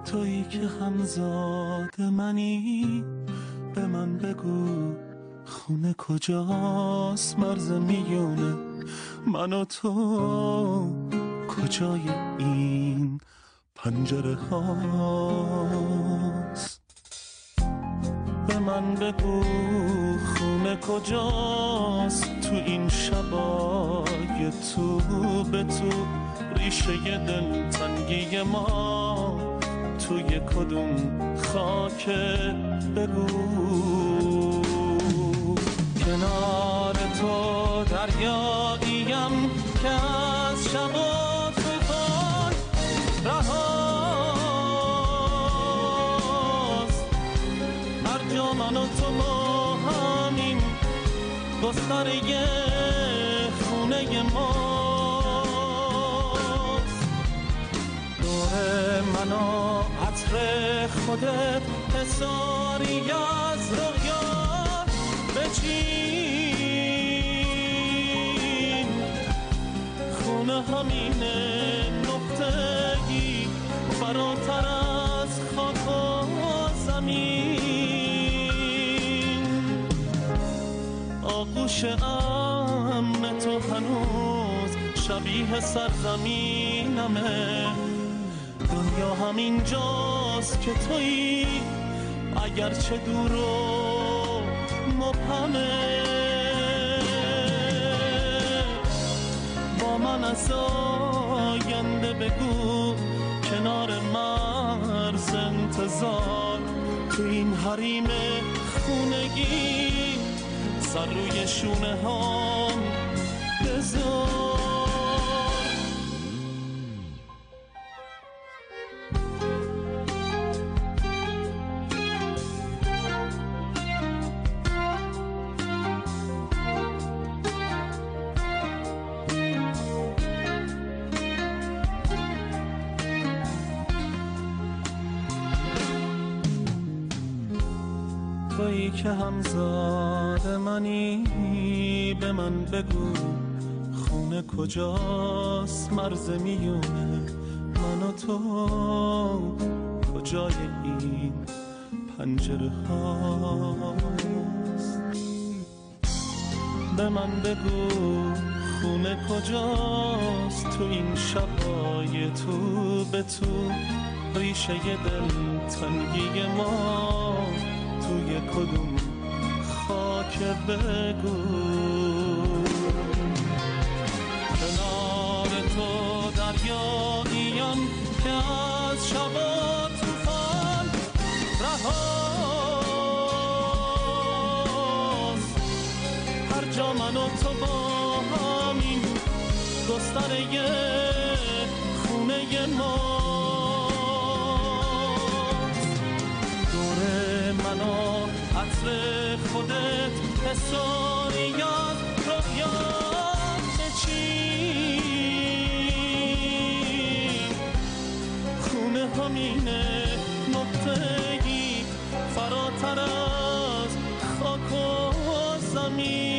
تویی که همزاد منی، به من بگو خونه کجاست، مرز میونه من و تو، کجای این پنجره هاست. به من بگو خونه کجاست، تو این شبای تو به تو، ریشه دلتنگی ما توی کدوم خاکه، بگو. کنار تو دریاییم که از شب و طوفان رهاست، هر جا من و تو با همین گستره خونه ماست. دور من و عطر خودت حساری از رویا بچین، خونه همینه نقطه‌ای فراتر از خاک و زمین. آغوش امن تو هنوز شبیه سرزمینمه، دنیا همین جاست که تویی اگرچه دور و مبهمه. با من از آینده بگو کنار مرز انتظار، تو این حریم خونگی سر روی شونه هم بذار. تویی که همزاد منی، به من بگو خونه کجاست، مرز میونه من و تو، کجای این پنجره هاست. به من بگو خونه کجاست، تو این شبای تو به تو، ریشه دلتنگی ما توی کدوم خاک، بگو. کنار تو دریاییم که از شب و طوفان رهاست، هر جا من و تو با همین گستره خونه ماست. دور من و عطر خودت حساری از رویات بچین، خونه همینه نقطه‌ای فراتر از خاک و زمین.